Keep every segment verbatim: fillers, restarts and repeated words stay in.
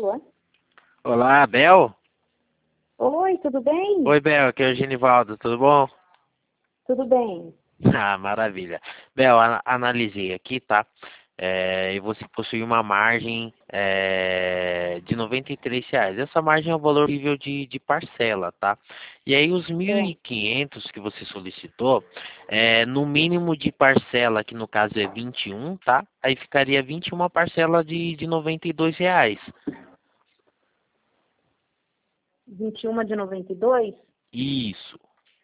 Alô? Olá, Bel? Oi, tudo bem? Oi, Bel, aqui é o Genivaldo, tudo bom? Tudo bem. Ah, maravilha. Bel, ana- analisei aqui, tá? É, e você possui uma margem é, de noventa e três reais. Essa margem é o valor possível de, de parcela, tá? E aí os mil É, e quinhentos que você solicitou, é, no mínimo de parcela, que no caso é vinte e um, tá? Aí ficaria vinte e uma parcela de, de noventa e dois reais. vinte e um de noventa e dois. Isso.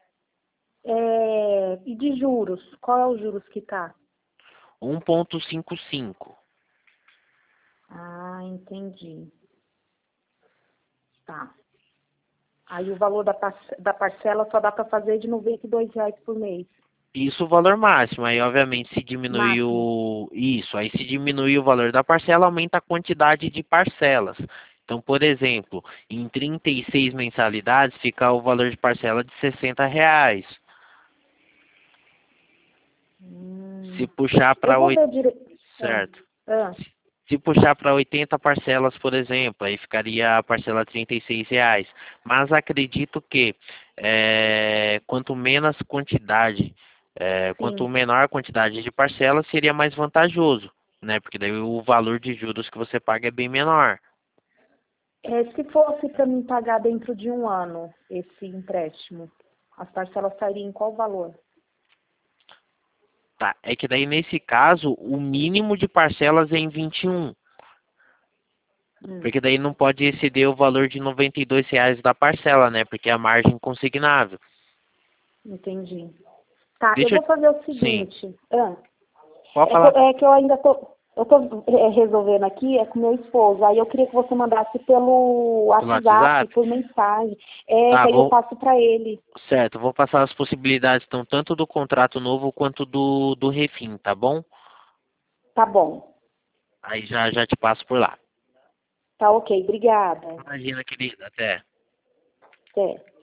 É, e de juros? Qual é os juros que tá? um vírgula cinquenta e cinco. Ah, entendi. Tá. Aí o valor da, parce- da parcela só dá para fazer de noventa e dois reais por mês. Isso o valor máximo. Aí, obviamente, se diminuir Máximo. o... Isso, aí se diminuir o valor da parcela, aumenta a quantidade de parcelas. Então, por exemplo, em trinta e seis mensalidades, fica o valor de parcela de sessenta reais. Se Hum, puxar eu para vou oito... ver direito. Ah, Certo. ah, Se puxar para oitenta parcelas, por exemplo, aí ficaria a parcela trinta e seis reais. Mas acredito que eh, quanto menos quantidade, eh, quanto sim. menor a quantidade de parcelas, seria mais vantajoso, né? Porque daí o valor de juros que você paga é bem menor. É, se fosse para mim pagar dentro de um ano esse empréstimo, as parcelas sairiam em qual valor? Tá? É que daí nesse caso o mínimo de parcelas é em vinte e um, Hum, porque daí não pode exceder o valor de noventa e dois reais da parcela, né? Porque é a margem consignável. entendi. Tá, eu Deixa eu... vou fazer o Sim, seguinte. Ah, pode é, que, eu- falar. é que eu ainda tô, eu tô é, resolvendo aqui, é com meu esposo. Aí eu queria que você mandasse pelo Pelo WhatsApp, WhatsApp? por mensagem. É, Tá, que aí eu vou... passo para ele. Certo, vou passar as possibilidades, então, tanto do contrato novo quanto do, do refim, tá bom? Tá bom. Aí já, já te passo por lá. Tá ok, obrigada. Imagina, querida, até. Até.